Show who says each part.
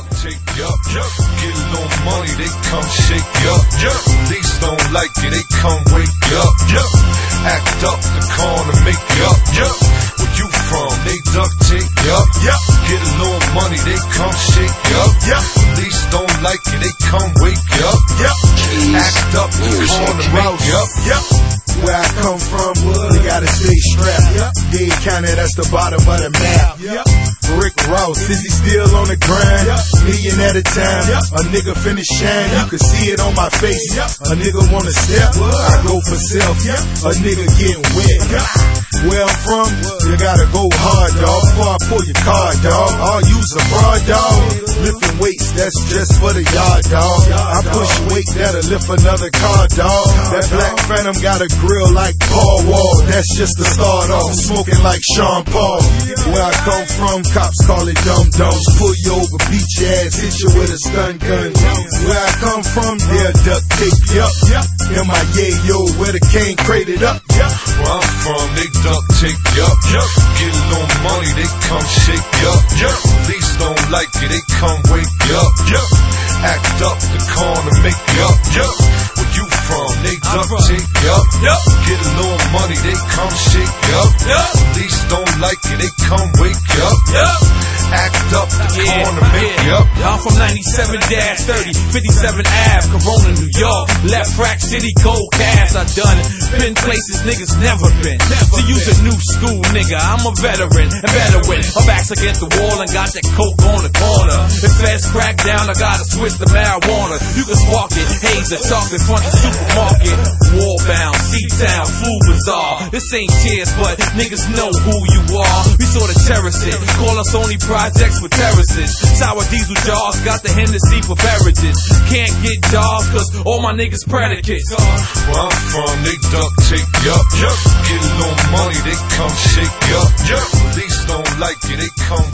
Speaker 1: duct tape you up. Get a little money, they come shake you up. Police don't like you, they come wake you up. Act up the corner, make you up. Where you from? They duct tape you up. Get a little money, they come shake you up. Police don't like you, they come wake you up. Act up the corner, make you up.
Speaker 2: Where I come from, we gotta stay strapped. Dade County, that's the bottom of the map. Rick Ross, is he still on the grind? Million at a time, a nigga finish shine. You can see it on my face. A nigga wanna step, I go for self. A nigga getting wet. Where I'm from, you gotta go hard, dog. Before I pull your card, dog. I'll use a broad, dog. Lifting weights, that's just for the yard, dog. I push weight that'll lift another car, dog. That Black Phantom got a grill like Paul Wall. That's just the start off. Smoking like Sean Paul. Where I come from, cops call it dum-dums. Pull you over, beat your ass, hit you with a stun gun. Where I come from, they'll duct tape you up. M.I.A. where the cane crated up.
Speaker 1: Where I'm from, they duct tape you up. Get a little money, they come shake you up. Police don't like you, they come wake you up. Act up the corner, make you up. Where you from? They duct tape you up. Get a little money, they come shake you up. Police don't like you, they come wake you up. Act up the corner, make you up.
Speaker 3: I'm from 97-30, 57 Ave, Corona, New York. Left Rack City, Gold Cast. I done it. Been places niggas never been. To use a new school nigga, I'm a veteran and better win. My back's against the wall and got that coke on the corner. If feds crack down, I gotta switch to marijuana. You can spark it, haze it, talk in front of the supermarket. Warbound, C-Town, Food Bazaar. This ain't tears, but niggas know who you are. We sorta terrace it. Call us only projects for terraces. Sour diesel jars, got the Hennessy for beverages. Can't get jobs, cause all my niggas predicates.
Speaker 1: Where I'm from, they duct tape you up. Get a little money, they come shake you up. Police don't like you, they come